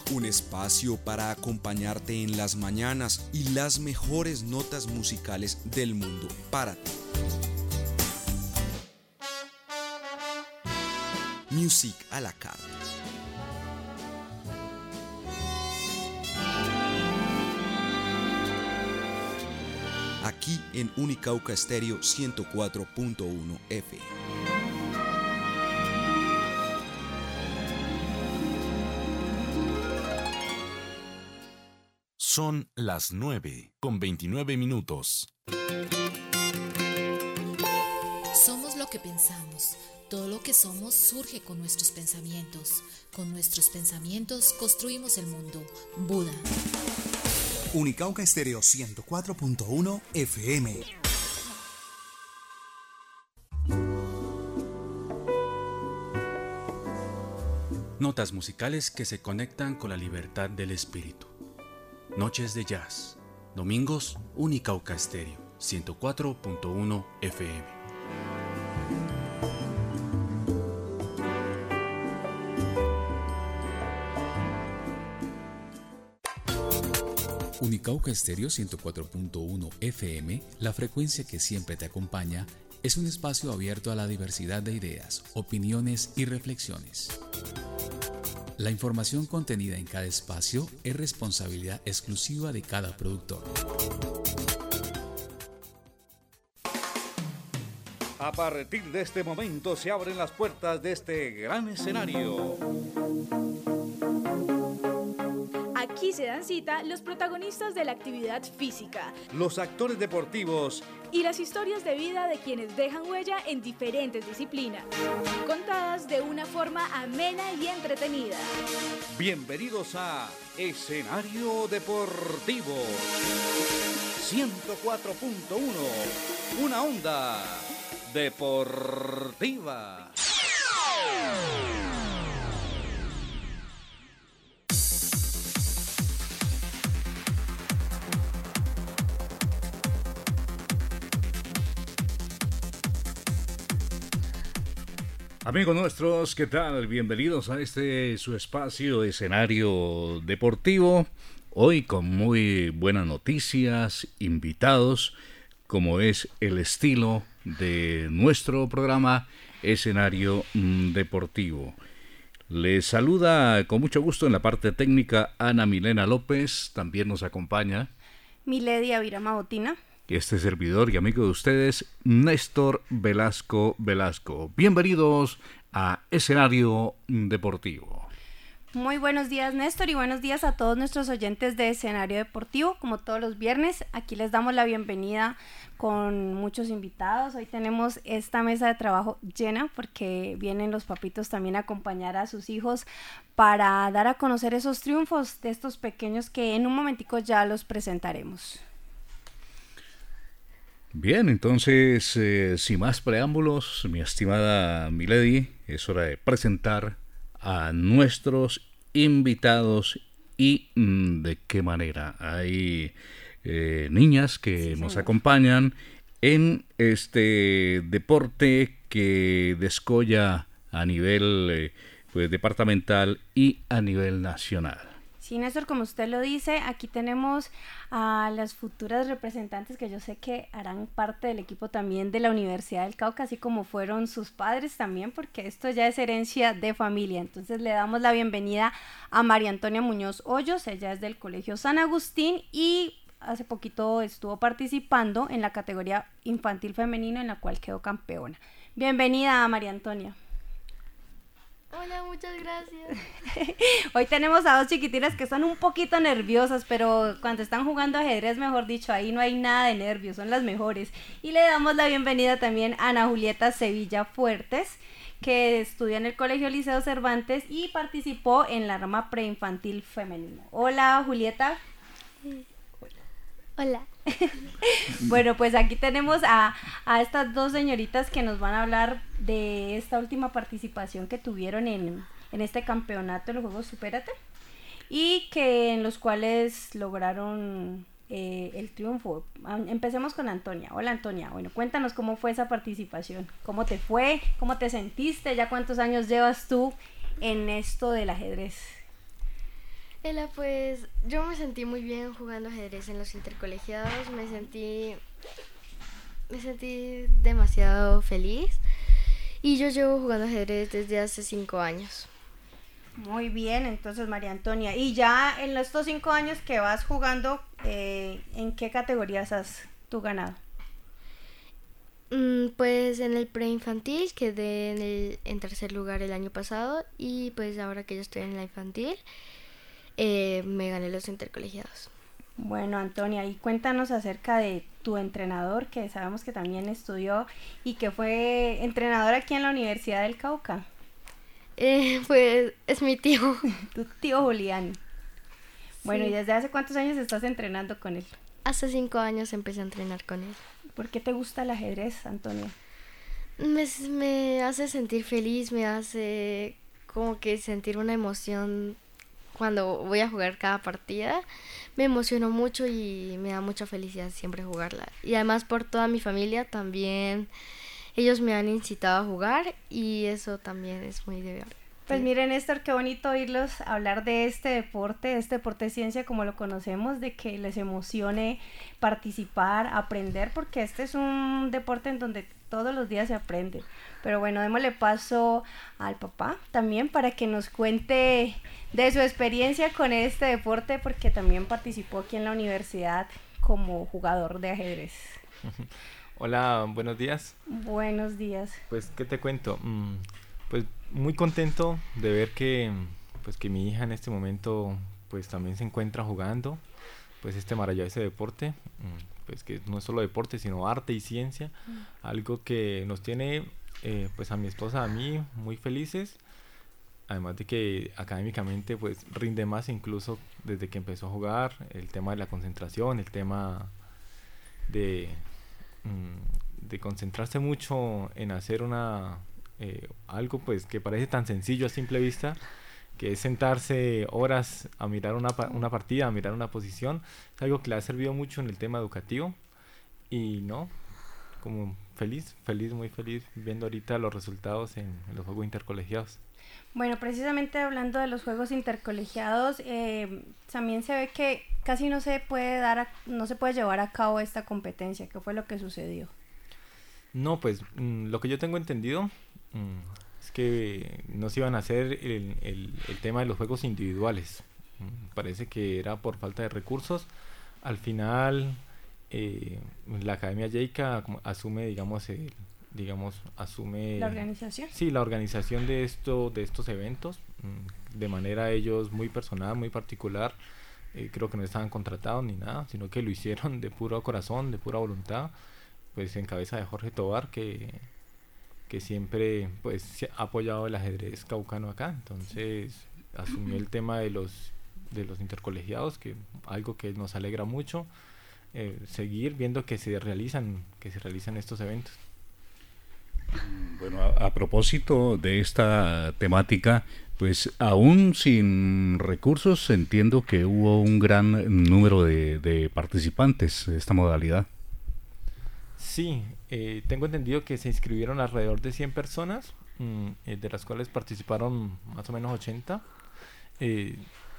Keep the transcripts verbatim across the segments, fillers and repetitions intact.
Un espacio para acompañarte en las mañanas y las mejores notas musicales del mundo para ti. Music a la carte. Aquí en Unicauca Estéreo ciento cuatro punto uno F M. Son las nueve con veintinueve minutos. Somos lo que pensamos. Todo lo que somos surge con nuestros pensamientos. Con nuestros pensamientos construimos el mundo. Buda. Unicauca Estéreo ciento cuatro punto uno F M. Notas musicales que se conectan con la libertad del espíritu. Noches de jazz. Domingos, Unicauca Estéreo ciento cuatro punto uno F M. Unicauca Estéreo ciento cuatro punto uno F M, la frecuencia que siempre te acompaña, es un espacio abierto a la diversidad de ideas, opiniones y reflexiones. La información contenida en cada espacio es responsabilidad exclusiva de cada productor. A partir de este momento se abren las puertas de este gran escenario. Aquí se dan cita los protagonistas de la actividad física, los actores deportivos y las historias de vida de quienes dejan huella en diferentes disciplinas, contadas de una forma amena y entretenida. Bienvenidos a Escenario Deportivo ciento cuatro punto uno, una onda deportiva. Amigos nuestros, ¿qué tal? Bienvenidos a este su espacio Escenario Deportivo. Hoy con muy buenas noticias, invitados, como es el estilo de nuestro programa Escenario Deportivo. Les saluda con mucho gusto en la parte técnica Ana Milena López, también nos acompaña Milady Avirama Botina. Este servidor y amigo de ustedes, Néstor Velasco Velasco. Bienvenidos a Escenario Deportivo. Muy buenos días, Néstor, y buenos días a todos nuestros oyentes de Escenario Deportivo. Como todos los viernes, aquí les damos la bienvenida con muchos invitados. Hoy tenemos esta mesa de trabajo llena porque vienen los papitos también a acompañar a sus hijos para dar a conocer esos triunfos de estos pequeños que en un momentico ya los presentaremos. Bien, entonces, eh, sin más preámbulos, mi estimada Milady, es hora de presentar a nuestros invitados y mmm, de qué manera. Hay eh, niñas que sí, nos señor. acompañan en este deporte que descolla a nivel eh, pues, departamental y a nivel nacional. Sí, Néstor, como usted lo dice, aquí tenemos a las futuras representantes que yo sé que harán parte del equipo también de la Universidad del Cauca, así como fueron sus padres también, porque esto ya es herencia de familia. Entonces le damos la bienvenida a María Antonia Muñoz Hoyos, ella es del Colegio San Agustín y hace poquito estuvo participando en la categoría infantil femenino en la cual quedó campeona. Bienvenida, María Antonia. Hola, muchas gracias. Hoy tenemos a dos chiquitinas que están un poquito nerviosas, pero cuando están jugando ajedrez, mejor dicho, ahí no hay nada de nervios, son las mejores. Y le damos la bienvenida también a Ana Julieta Sevilla Fuertes, que estudia en el Colegio Liceo Cervantes y participó en la rama preinfantil femenino. Hola, Julieta. Hola. Bueno, pues aquí tenemos a, a estas dos señoritas que nos van a hablar de esta última participación que tuvieron en, en este campeonato de los Juegos Supérate y que en los cuales lograron eh, el triunfo. Empecemos con Antonia. Hola, Antonia. Bueno, cuéntanos cómo fue esa participación, cómo te fue, cómo te sentiste, ya cuántos años llevas tú en esto del ajedrez. Ela, pues yo me sentí muy bien jugando ajedrez en los intercolegiados, me sentí, me sentí demasiado feliz y yo llevo jugando ajedrez desde hace cinco años. Muy bien, entonces María Antonia, y ya en estos cinco años que vas jugando, eh, ¿en qué categorías has tú ganado? Mm, pues en el preinfantil quedé en, el, en tercer lugar el año pasado y pues ahora que yo estoy en la infantil eh, me gané los intercolegiados. Bueno, Antonia, y cuéntanos acerca de tu entrenador, que sabemos que también estudió y que fue entrenador aquí en la Universidad del Cauca. Eh, pues es mi tío. Tu tío Julián. Bueno, sí. ¿Y desde hace cuántos años estás entrenando con él? Hace cinco años empecé a entrenar con él. ¿Por qué te gusta el ajedrez, Antonia? Me, me hace sentir feliz, me hace como que sentir una emoción cuando voy a jugar cada partida. Me emociono mucho y me da mucha felicidad siempre jugarla. Y además por toda mi familia también, ellos me han incitado a jugar y eso también es muy divertido. Pues miren, Néstor, qué bonito oírlos hablar de este deporte, este deporte de ciencia como lo conocemos, de que les emocione participar, aprender, porque este es un deporte en donde todos los días se aprende. Pero bueno, démosle paso al papá también para que nos cuente de su experiencia con este deporte, porque también participó aquí en la universidad como jugador de ajedrez. Hola, buenos días. Buenos días. Pues, ¿qué te cuento? Mm, pues muy contento de ver que, pues, que mi hija en este momento pues también se encuentra jugando pues este maravilloso deporte, pues que no es solo deporte sino arte y ciencia, mm. algo que nos tiene eh, pues a mi esposa, a mí muy felices, además de que académicamente pues rinde más incluso desde que empezó a jugar, el tema de la concentración, el tema de, mm, de concentrarse mucho en hacer una Eh, algo pues que parece tan sencillo a simple vista, que es sentarse horas a mirar una, una partida, a mirar una posición, es algo que le ha servido mucho en el tema educativo y no, como feliz, feliz, muy feliz viendo ahorita los resultados en, en los juegos intercolegiados. Bueno, precisamente hablando de los juegos intercolegiados, eh, también se ve que casi no se puede dar, a, no se puede llevar a cabo esta competencia. ¿Qué fue lo que sucedió? No, pues mmm, lo que yo tengo entendido Mm, es que no se iban a hacer el, el, el tema de los juegos individuales. Mm, parece que era por falta de recursos. Al final eh, la Academia Yeica asume, digamos, el, digamos, asume la organización. Sí, la organización de esto, de estos eventos, mm, de manera ellos muy personal, muy particular. Eh, creo que no estaban contratados ni nada, sino que lo hicieron de puro corazón, de pura voluntad, pues en cabeza de Jorge Tobar, que que siempre pues ha apoyado el ajedrez caucano acá, entonces asumió el tema de los de los intercolegiados, que algo que nos alegra mucho, eh, seguir viendo que se realizan que se realizan estos eventos. Bueno, a, a propósito de esta temática, pues aún sin recursos entiendo que hubo un gran número de, de participantes de esta modalidad. Sí, eh, tengo entendido que se inscribieron alrededor de cien personas, mmm, eh, de las cuales participaron más o menos ochenta, eh,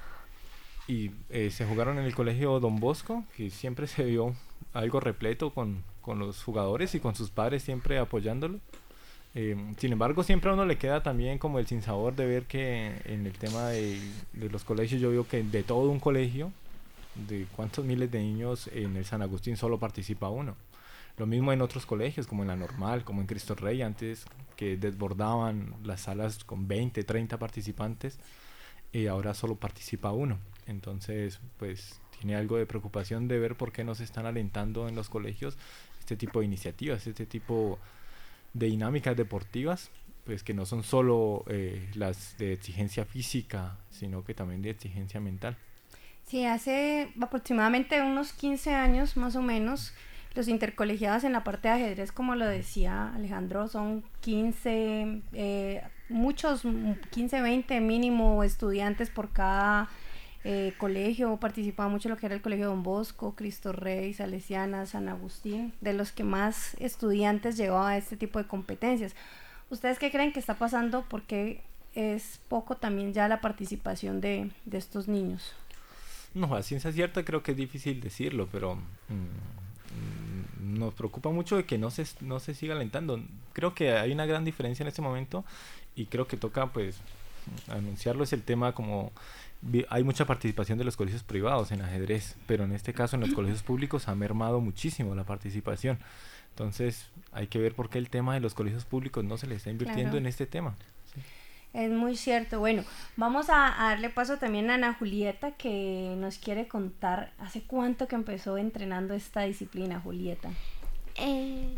y eh, se jugaron en el colegio Don Bosco, que siempre se vio algo repleto con, con los jugadores y con sus padres siempre apoyándolo. Eh, sin embargo, siempre a uno le queda también como el sinsabor de ver que en el tema de, de los colegios, yo veo que de todo un colegio, de cuántos miles de niños en el San Agustín solo participa uno. Lo mismo en otros colegios, como en la Normal, como en Cristo Rey, antes que desbordaban las salas con veinte, treinta participantes, y ahora solo participa uno. Entonces, pues tiene algo de preocupación de ver por qué no se están alentando en los colegios este tipo de iniciativas, este tipo de dinámicas deportivas, pues que no son solo eh, las de exigencia física, sino que también de exigencia mental. Sí, hace aproximadamente unos quince años más o menos, los intercolegiados en la parte de ajedrez, como lo decía Alejandro, son quince, eh, muchos, quince, veinte mínimo estudiantes por cada eh, colegio. Participaba mucho lo que era el colegio Don Bosco, Cristo Rey, Salesiana, San Agustín, de los que más estudiantes llevaba a este tipo de competencias. ¿Ustedes qué creen que está pasando? ¿Por qué es poco también ya la participación de, de estos niños? No, a ciencia cierta creo que es difícil decirlo, pero mmm, nos preocupa mucho de que no se, no se siga alentando. Creo que hay una gran diferencia en este momento y creo que toca pues anunciarlo. Es el tema como hay mucha participación de los colegios privados en ajedrez, pero en este caso en los colegios públicos ha mermado muchísimo la participación. Entonces hay que ver por qué el tema de los colegios públicos no se le está invirtiendo, claro, en este tema. Sí. Es muy cierto. Bueno, vamos a, a darle paso también a Ana Julieta, que nos quiere contar hace cuánto que empezó entrenando esta disciplina, Julieta. Eh...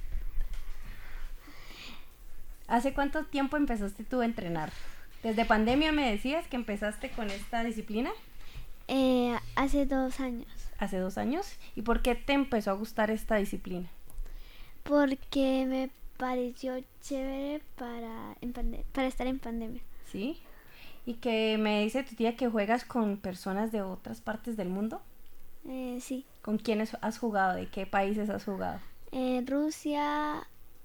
¿Hace cuánto tiempo empezaste tú a entrenar? ¿Desde pandemia me decías que empezaste con esta disciplina? Eh, hace dos años. ¿Hace dos años? ¿Y por qué te empezó a gustar esta disciplina? Porque me pareció chévere para, en pande- para estar en pandemia. ¿Sí? ¿Y que me dice tu tía que juegas con personas de otras partes del mundo? Eh, sí. ¿Con quiénes has jugado? ¿De qué países has jugado? Eh, Rusia,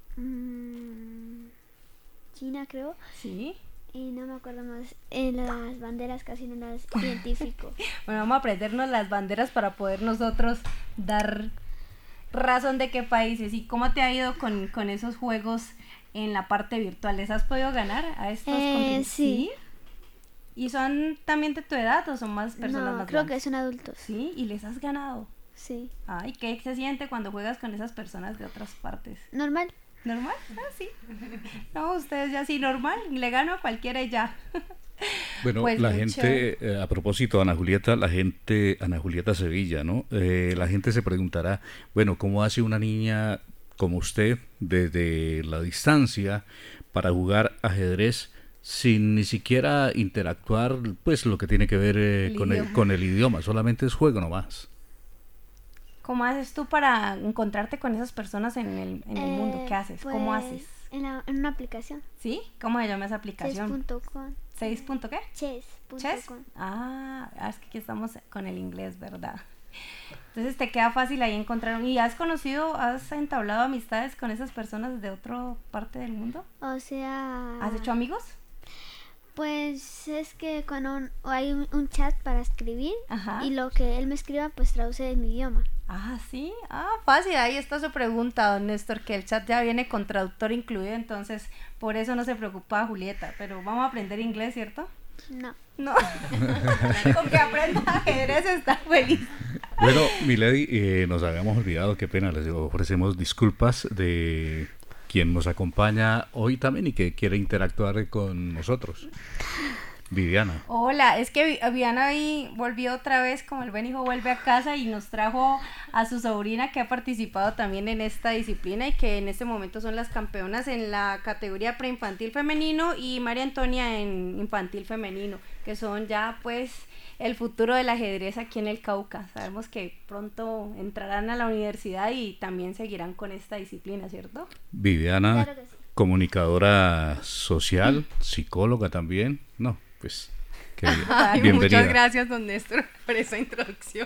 mmm, China creo. ¿Sí? Y no me acuerdo más. En las banderas casi no las identifico. Bueno, vamos a aprendernos las banderas para poder nosotros dar razón de qué países. ¿Y cómo te ha ido con, con esos juegos en la parte virtual? ¿Les has podido ganar a estos? Eh, sí. ¿Sí? ¿Y son también de tu edad o son más personas no, más creo grandes? que son adultos. ¿Sí? ¿Y les has ganado? Sí. Ay, ¿qué se siente cuando juegas con esas personas de otras partes? Normal. ¿Normal? Ah, sí. No, ustedes ya sí, normal. Le gano a cualquiera y ya. Bueno, pues la mucho. gente, eh, a propósito, Ana Julieta, la gente, Ana Julieta Sevilla, ¿no? Eh, la gente se preguntará, bueno, ¿cómo hace una niña como usted desde la distancia para jugar ajedrez sin ni siquiera interactuar, pues lo que tiene que ver eh, el con, el, con el idioma? Solamente es juego nomás. ¿Cómo haces tú para encontrarte con esas personas en el, en el eh, mundo? ¿Qué haces? Pues, ¿Cómo haces? En, la, en una aplicación. ¿Sí? ¿Cómo se llama esa aplicación? seis punto com. ¿seis punto qué? Chess. ¿Chess? Ah, es que aquí estamos con el inglés, ¿verdad? Entonces te queda fácil ahí encontrar. ¿Y has conocido, has entablado amistades con esas personas de otra parte del mundo? O sea... ¿Has hecho amigos? Pues es que cuando un, hay un, un chat para escribir, ajá, y lo que él me escriba pues traduce en mi idioma. Ah, sí, ah, fácil, ahí está su pregunta, don Néstor, que el chat ya viene con traductor incluido, entonces por eso no se preocupa Julieta, pero vamos a aprender inglés, ¿cierto? No. No, con que aprenda ajedrez está feliz. Bueno, Milady, eh, nos habíamos olvidado, qué pena, les ofrecemos disculpas de quien nos acompaña hoy también y que quiere interactuar con nosotros. Viviana. Hola, es que Viviana hoy volvió otra vez, como el buen hijo vuelve a casa, y nos trajo a su sobrina que ha participado también en esta disciplina y que en este momento son las campeonas en la categoría preinfantil femenino y María Antonia en infantil femenino, que son ya pues el futuro del ajedrez aquí en el Cauca. Sabemos que pronto entrarán a la universidad y también seguirán con esta disciplina, ¿cierto? Viviana, Claro que sí. Comunicadora social, psicóloga también, ¿no? Pues, que Ay, bienvenida. muchas gracias, don Néstor, por esa introducción.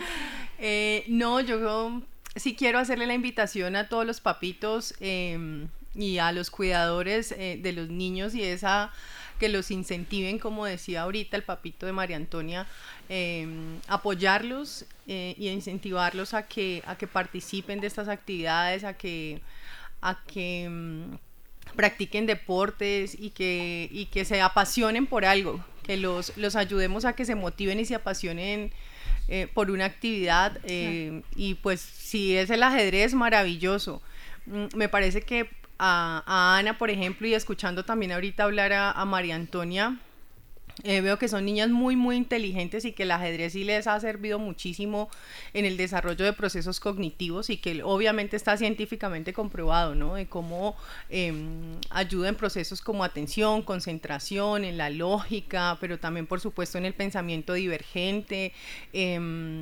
Eh, no, yo sí quiero hacerle la invitación a todos los papitos eh, y a los cuidadores eh, de los niños y esa que los incentiven, como decía ahorita el papito de María Antonia, eh, apoyarlos eh, y incentivarlos a que, a que participen de estas actividades, a que, a que um, practiquen deportes y que, y que se apasionen por algo, que los, los ayudemos a que se motiven y se apasionen eh, por una actividad eh, y pues si es el ajedrez, maravilloso. Mm, me parece que a, a Ana, por ejemplo, y escuchando también ahorita hablar a, a María Antonia, Eh, veo que son niñas muy muy inteligentes y que el ajedrez sí les ha servido muchísimo en el desarrollo de procesos cognitivos y que obviamente está científicamente comprobado, ¿no? De cómo eh, ayuda en procesos como atención, concentración, en la lógica, pero también por supuesto en el pensamiento divergente, eh,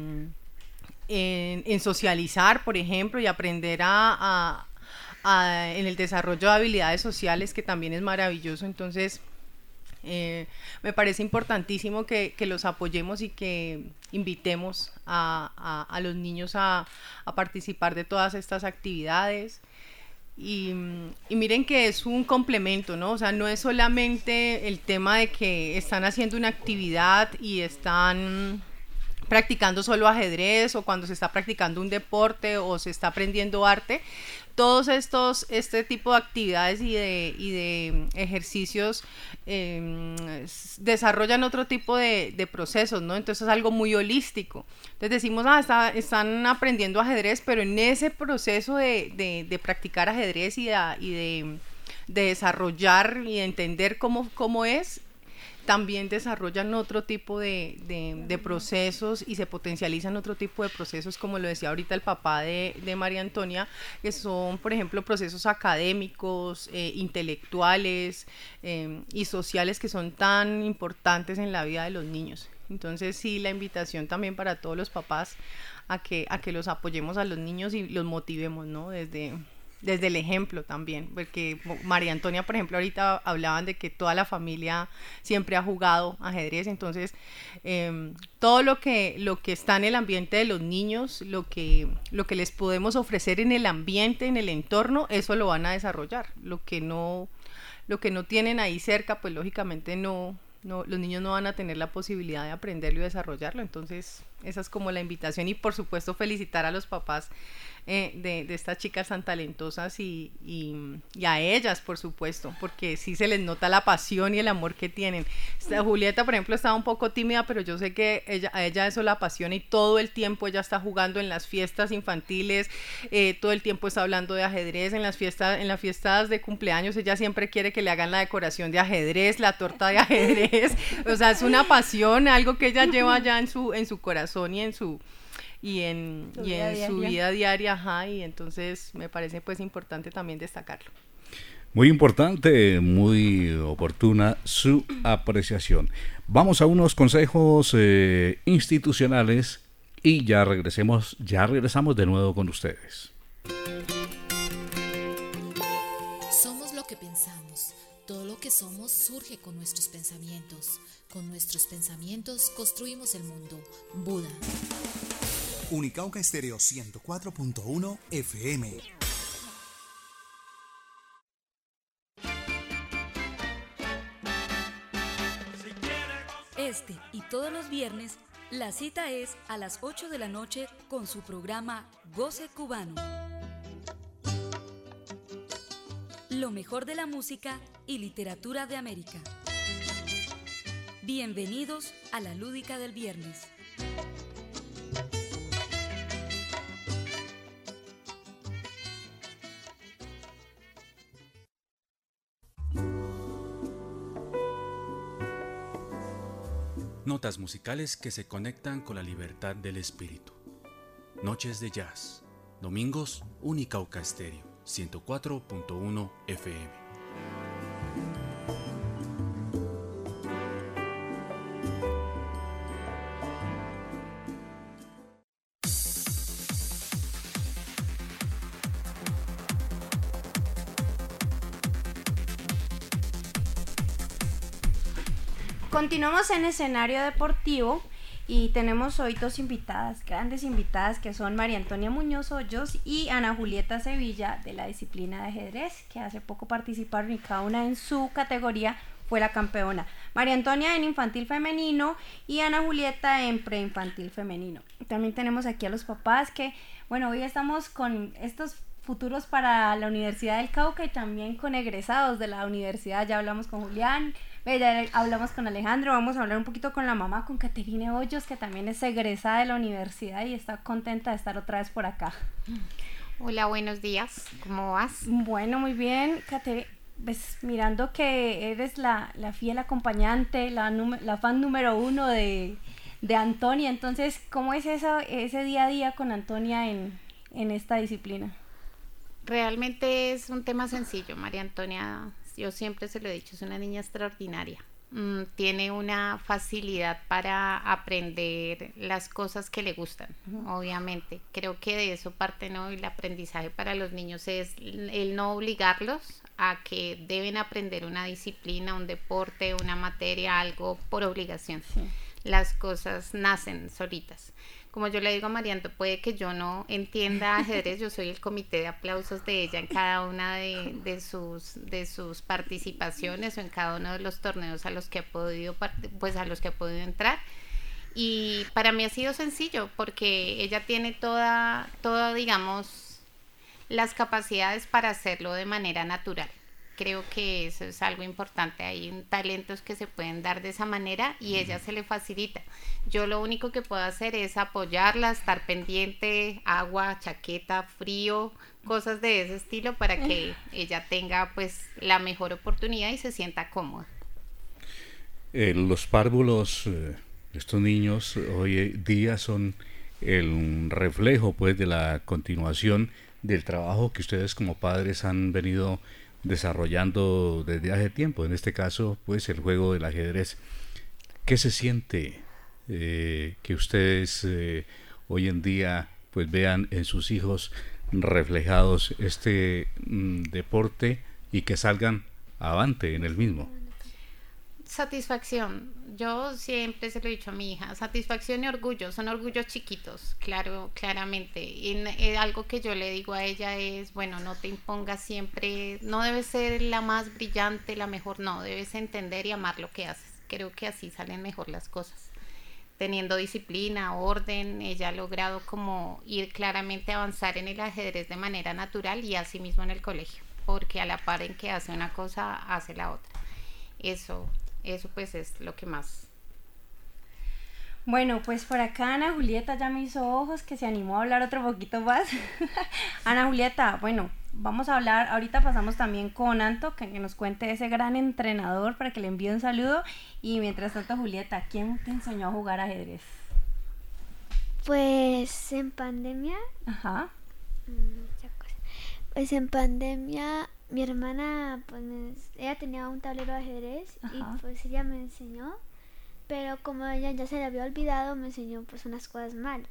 en, en socializar, por ejemplo, y aprender a, a, a en el desarrollo de habilidades sociales, que también es maravilloso. Entonces Eh, me parece importantísimo que, que los apoyemos y que invitemos a, a, a los niños a, a participar de todas estas actividades. y, y miren que es un complemento, ¿no? O sea, no es solamente el tema de que están haciendo una actividad y están practicando solo ajedrez, o cuando se está practicando un deporte o se está aprendiendo arte. Todos estos, este tipo de actividades y de, y de ejercicios eh, desarrollan otro tipo de, de procesos, ¿no? Entonces es algo muy holístico. Entonces decimos, ah, está, están aprendiendo ajedrez, pero en ese proceso de, de, de practicar ajedrez y de, y de, de desarrollar y de entender cómo, cómo es, también desarrollan otro tipo de, de, de procesos y se potencializan otro tipo de procesos, como lo decía ahorita el papá de, de María Antonia, que son, por ejemplo, procesos académicos, eh, intelectuales eh, y sociales, que son tan importantes en la vida de los niños. Entonces sí, la invitación también para todos los papás a que, a que los apoyemos a los niños y los motivemos, ¿no? Desde... desde el ejemplo también, porque María Antonia, por ejemplo, ahorita hablaban de que toda la familia siempre ha jugado ajedrez, entonces eh, todo lo que, lo que está en el ambiente de los niños, lo que, lo que les podemos ofrecer en el ambiente, en el entorno, eso lo van a desarrollar. Lo que no, lo que no tienen ahí cerca, pues lógicamente no, no, los niños no van a tener la posibilidad de aprenderlo y desarrollarlo. Entonces esa es como la invitación, y por supuesto felicitar a los papás Eh, de, de estas chicas tan talentosas y, y, y a ellas, por supuesto, porque sí se les nota la pasión y el amor que tienen. Esta, Julieta, por ejemplo, estaba un poco tímida, pero yo sé que ella, a ella eso la apasiona, y todo el tiempo ella está jugando en las fiestas infantiles, eh, todo el tiempo está hablando de ajedrez, en las fiestas, en las fiestas de cumpleaños ella siempre quiere que le hagan la decoración de ajedrez, la torta de ajedrez, o sea, es una pasión, algo que ella lleva ya en su, en su corazón y en su y en, y en su vida diaria, ajá, y entonces me parece pues importante también destacarlo. Muy importante, muy oportuna su apreciación. Vamos a unos consejos eh, institucionales y ya regresemos, ya regresamos de nuevo con ustedes. Somos lo que pensamos. Todo lo que somos surge con nuestros pensamientos. Con nuestros pensamientos construimos el mundo. Buda. Unicauca Estéreo ciento cuatro punto uno F M. Este y todos los viernes, la cita es a las ocho de la noche con su programa Goce Cubano. Lo mejor de la música y literatura de América. Bienvenidos a la Lúdica del Viernes. Notas musicales que se conectan con la libertad del espíritu. Noches de jazz. Domingos, Unicauca Estéreo, ciento cuatro punto uno F M. Continuamos en escenario deportivo y tenemos hoy dos invitadas, grandes invitadas, que son María Antonia Muñoz Hoyos y Ana Julieta Sevilla, de la disciplina de ajedrez, que hace poco participaron y cada una en su categoría fue la campeona. María Antonia en infantil femenino y Ana Julieta en preinfantil femenino. También tenemos aquí a los papás que, bueno, hoy estamos con estos futuros para la Universidad del Cauca y también con egresados de la universidad. Ya hablamos con Julián, ya hablamos con Alejandro, vamos a hablar un poquito con la mamá, con Caterine Hoyos, que también es egresada de la universidad y está contenta de estar otra vez por acá. Hola, buenos días, ¿cómo vas? Bueno, muy bien, Caterine. Pues mirando que eres la, la fiel acompañante, la, la fan número uno de, de Antonia, entonces, ¿cómo es eso, ese día a día con Antonia en, en esta disciplina? Realmente es un tema sencillo. María Antonia, yo siempre se lo he dicho, es una niña extraordinaria. Mm, tiene una facilidad para aprender las cosas que le gustan, uh-huh. Obviamente. Creo que de eso parte, ¿no? El aprendizaje para los niños es el no obligarlos a que deben aprender una disciplina, un deporte, una materia, algo por obligación. Sí. las cosas nacen solitas. Como yo le digo a Marianto, puede que yo no entienda ajedrez, yo soy el comité de aplausos de ella en cada una de, de, sus, de sus participaciones o en cada uno de los torneos a los que ha podido, pues a los que ha podido entrar. Y para mí ha sido sencillo porque ella tiene toda, toda, digamos, las capacidades para hacerlo de manera natural. Creo que eso es algo importante. Hay talentos que se pueden dar de esa manera y ella se le facilita. Yo lo único que puedo hacer es apoyarla, estar pendiente, agua, chaqueta, frío, cosas de ese estilo para que ella tenga pues la mejor oportunidad y se sienta cómoda. Eh, los párvulos, eh, estos niños hoy día son el reflejo pues de la continuación del trabajo que ustedes como padres han venido desarrollando desde hace tiempo, en este caso pues el juego del ajedrez. ¿Qué se siente eh, que ustedes eh, hoy en día pues vean en sus hijos reflejados este mm, deporte y que salgan avante en el mismo? Satisfacción. Yo siempre se lo he dicho a mi hija, satisfacción y orgullo, son orgullos chiquitos, claro, claramente. Y eh, algo que yo le digo a ella es, bueno, no te impongas siempre, no debes ser la más brillante, la mejor, no, debes entender y amar lo que haces. Creo que así salen mejor las cosas. Teniendo disciplina, orden, ella ha logrado como ir claramente a avanzar en el ajedrez de manera natural y así mismo en el colegio, porque a la par en que hace una cosa, hace la otra. Eso... Eso pues es lo que más. Bueno, pues por acá Ana Julieta ya me hizo ojos que se animó a hablar otro poquito más. Ana Julieta, bueno, vamos a hablar, ahorita pasamos también con Anto, que, que nos cuente ese gran entrenador para que le envíe un saludo. Y mientras tanto, Julieta, ¿quién te enseñó a jugar ajedrez? Pues en pandemia. Ajá. Pues en pandemia mi hermana, pues me, ella tenía un tablero de ajedrez. Ajá. Y pues ella me enseñó, pero como ella ya se le había olvidado, me enseñó pues unas cosas mal.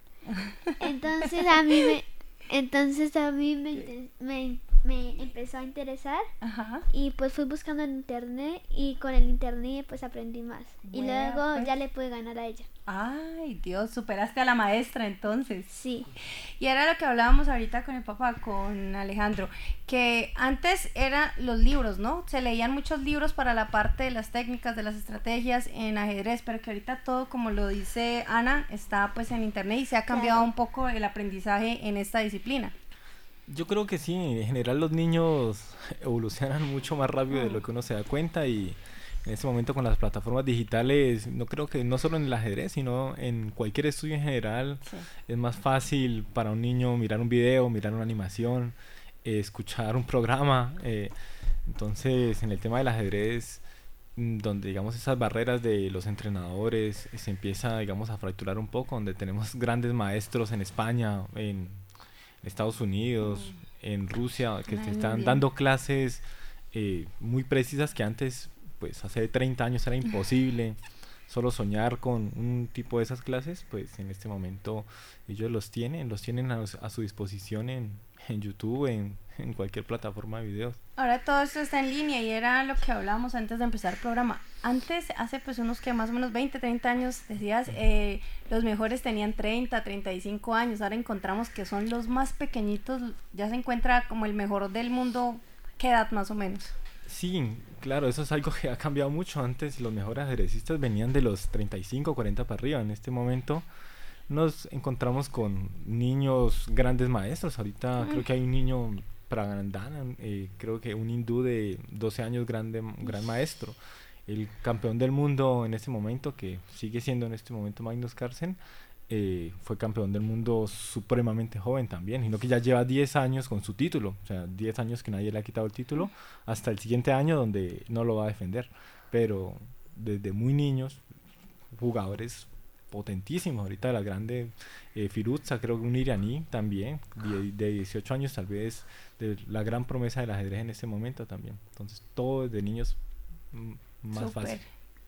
Entonces a mí me, entonces a mí me, me, me empezó a interesar. Ajá. Y pues fui buscando en internet y con el internet pues aprendí más. Bueno, y luego pues ya le pude ganar a ella. Ay, Dios, superaste a la maestra entonces. Sí. Y era lo que hablábamos ahorita con el papá, con Alejandro, que antes eran los libros, ¿no? Se leían muchos libros para la parte de las técnicas, de las estrategias en ajedrez, pero que ahorita todo, como lo dice Ana, está pues en internet y se ha cambiado claro. un poco el aprendizaje en esta disciplina. Yo creo que sí, en general los niños evolucionan mucho más rápido mm. de lo que uno se da cuenta y... En este momento con las plataformas digitales, no creo que no solo en el ajedrez, sino en cualquier estudio en general, sí. es más fácil para un niño mirar un video, mirar una animación, eh, escuchar un programa. Eh, entonces, en el tema del ajedrez, donde digamos esas barreras de los entrenadores se empieza digamos a fracturar un poco, donde tenemos grandes maestros en España, en Estados Unidos, mm. en Rusia, que Ay, te están dando clases eh, muy precisas que antes... pues hace treinta años era imposible solo soñar con un tipo de esas clases, pues en este momento ellos los tienen, los tienen a, a su disposición en, en YouTube, en, en cualquier plataforma de videos. Ahora todo esto está en línea y era lo que hablábamos antes de empezar el programa. Antes, hace pues unos que más o menos veinte, treinta años, decías, eh, los mejores tenían treinta, treinta y cinco años, ahora encontramos que son los más pequeñitos, ya se encuentra como el mejor del mundo, ¿qué edad más o menos? Sí, claro, eso es algo que ha cambiado mucho. Antes los mejores ajedrecistas venían de los treinta y cinco, cuarenta para arriba. En este momento nos encontramos con niños grandes maestros. Ahorita mm. creo que hay un niño Pragandana, eh, creo que un hindú de doce años, grande, gran maestro. El campeón del mundo en este momento, que sigue siendo en este momento Magnus Carlsen, Eh, fue campeón del mundo supremamente joven también, sino que ya lleva diez años con su título, o sea, diez años que nadie le ha quitado el título, hasta el siguiente año donde no lo va a defender, pero desde muy niños, jugadores potentísimos, ahorita de la grande eh, Firuza, creo que un iraní también, de, de dieciocho años tal vez, de la gran promesa del ajedrez en ese momento también, entonces todo desde niños m- más Super. fácil.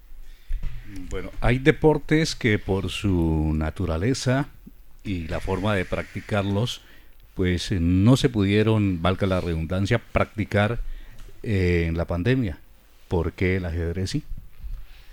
Bueno, hay deportes que por su naturaleza y la forma de practicarlos, pues no se pudieron, valga la redundancia, practicar eh, en la pandemia. ¿Por qué el ajedrez sí?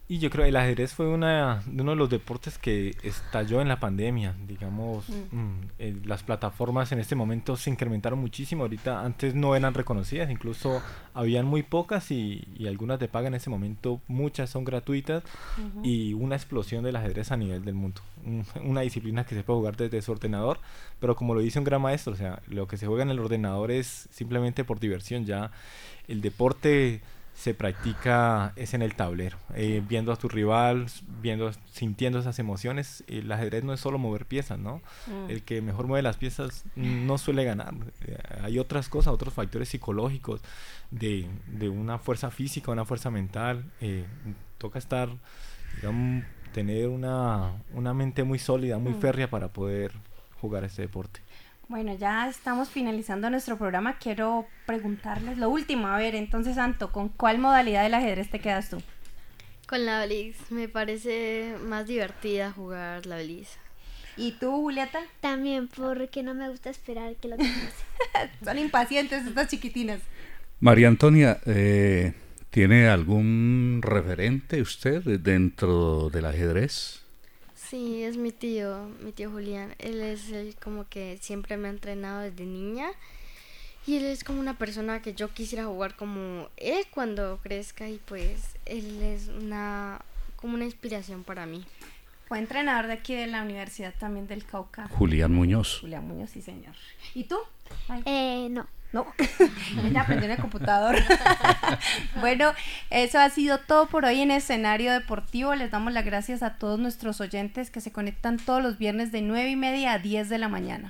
Y yo creo que el ajedrez fue una, uno de los deportes que estalló en la pandemia, digamos, mm. Mm, eh, las plataformas en este momento se incrementaron muchísimo, ahorita antes no eran reconocidas, incluso habían muy pocas y, y algunas de paga en este momento, muchas son gratuitas uh-huh. y una explosión del ajedrez a nivel del mundo, un, una disciplina que se puede jugar desde su ordenador, pero como lo dice un gran maestro, o sea, lo que se juega en el ordenador es simplemente por diversión, ya el deporte se practica es en el tablero, eh, viendo a tu rival, viendo, sintiendo esas emociones. El ajedrez no es solo mover piezas, ¿no? Mm. El que mejor mueve las piezas no suele ganar. Eh, hay otras cosas, otros factores psicológicos de, de una fuerza física, una fuerza mental. Eh, toca estar, digamos, tener una, una mente muy sólida, muy mm. férrea para poder jugar este deporte. Bueno, ya estamos finalizando nuestro programa. Quiero preguntarles lo último. A ver, entonces, Santo, ¿con cuál modalidad del ajedrez te quedas tú? Con la Blitz. Me parece más divertida jugar la Blitz. ¿Y tú, Julieta? También, porque no me gusta esperar que lo tengas. Son impacientes estas chiquitinas. María Antonia, eh, ¿tiene algún referente usted dentro del ajedrez? Sí, es mi tío, mi tío Julián. Él es el como que siempre me ha entrenado desde niña y él es como una persona que yo quisiera jugar como él cuando crezca y pues él es una como una inspiración para mí. Fue entrenador de aquí de la Universidad también del Cauca. Julián Muñoz. Julián Muñoz, sí señor. ¿Y tú? Ay. Eh, no. No, ella aprendió en el computador. Bueno, eso ha sido todo por hoy en Escenario Deportivo. Les damos las gracias a todos nuestros oyentes que se conectan todos los viernes de nueve y media a diez de la mañana.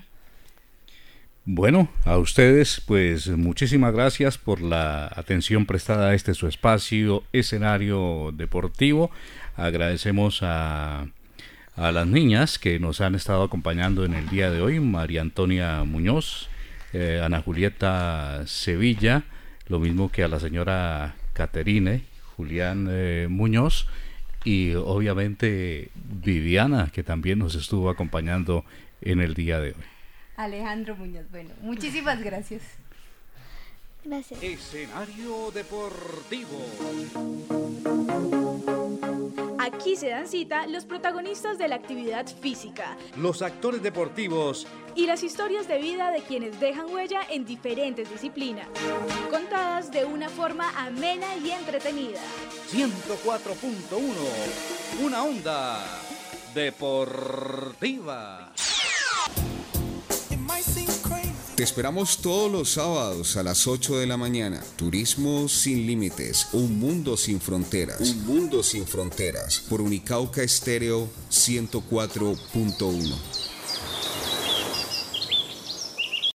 Bueno, a ustedes pues muchísimas gracias por la atención prestada a este su espacio Escenario Deportivo. Agradecemos a, a las niñas que nos han estado acompañando en el día de hoy, María Antonia Muñoz, Eh, Ana Julieta Sevilla, lo mismo que a la señora Caterine, Julián eh, Muñoz y obviamente Viviana, que también nos estuvo acompañando en el día de hoy. Alejandro Muñoz, bueno, muchísimas gracias. Gracias. Escenario Deportivo. Aquí se dan cita los protagonistas de la actividad física, los actores deportivos y las historias de vida de quienes dejan huella en diferentes disciplinas, contadas de una forma amena y entretenida. ciento cuatro punto uno, una onda deportiva. Te esperamos todos los sábados a las ocho de la mañana. Turismo sin límites, un mundo sin fronteras. Un mundo sin fronteras. Por Unicauca Estéreo ciento cuatro punto uno.